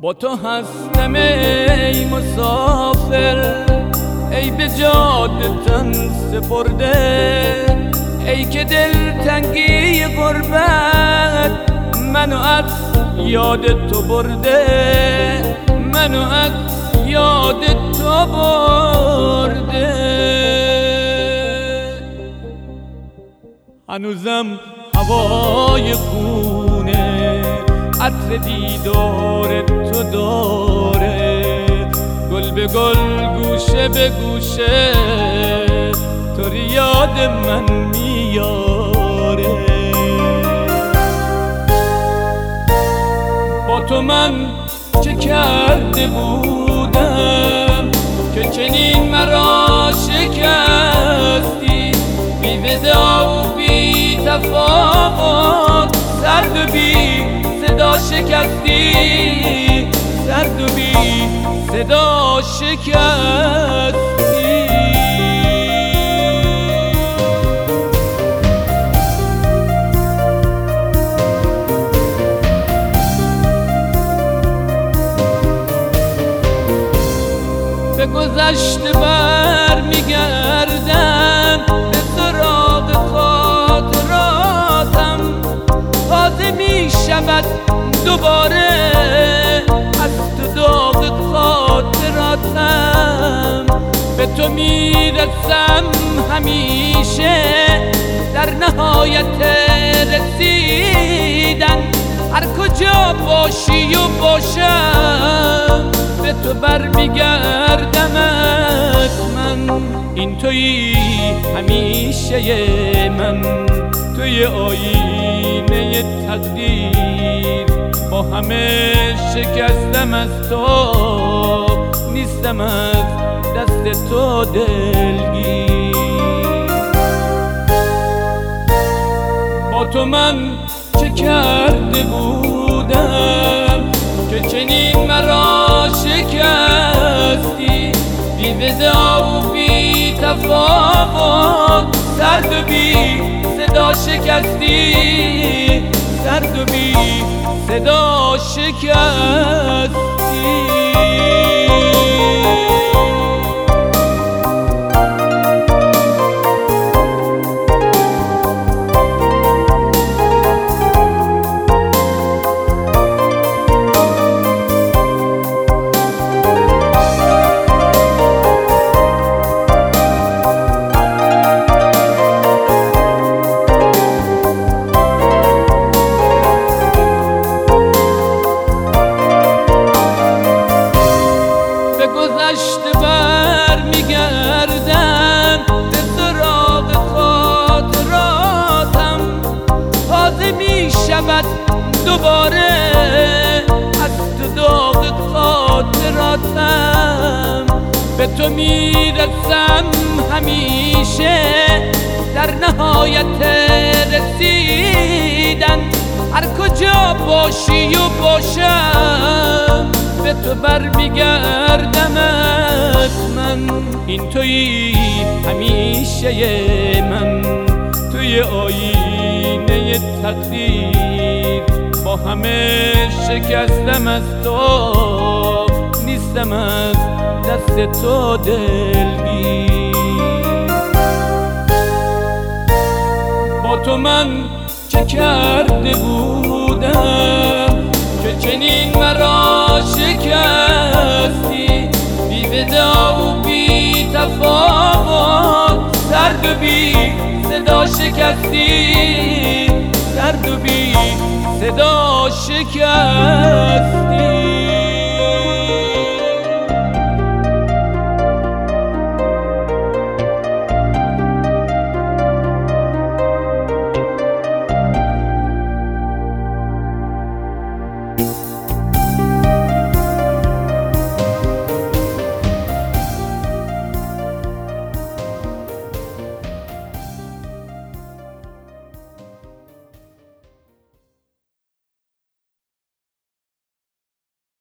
با تو هستم ای مسافر، ای به جاده تن سپرده، ای که دلتنگی غربت منو از یاد تو برده، منو از یاد تو برده. هنوزم هوای خونه عطر دیدار تو داره، گل به گل گوشه به گوشه تو رو یاد من میاره. با تو من چه کرده بودم که چنین مرا شکستی، بی ودا و بی تفاوت سرد و بی صدا شکستی، سرد و بی صدا شکستی. به گذشته بر میگردم، به سراغ خاطراتم، تازه میشود دوباره از تو داغ خاطراتم. به تو میرسم همیشه در نهایت رسیدن، هر کجا باشی و باشم به تو برمیگردمت من. این تویی همیشه من، توی آینه تقدیر، با همه شکستم از تو، نیستم از دست تو دلگیر. با تو من چه کرده بودم که چنین مرا شکستی، بی ودا و بی تفاوت سرد و بی صدا شکستی، سرد و بی صدا شکستی. گذشته بر میگردم، به سراغ خاطراتم، تازه میشود دوباره از تو داغ خاطراتم. به تو میرسم همیشه در نهایت رسیدن، هر کجا باشی و باشم به تو برمیگردمت من. این تویی همیشه من، توی آینه تقدیر، با همه شکستم از تو، نیستم از دست تو دلگیر. با تو من چه کرده بودم که چنین مرا شکستی، بی ودا و بی تفاوت سرد و بی صدا شکستی، سرد و بی صدا شکستی.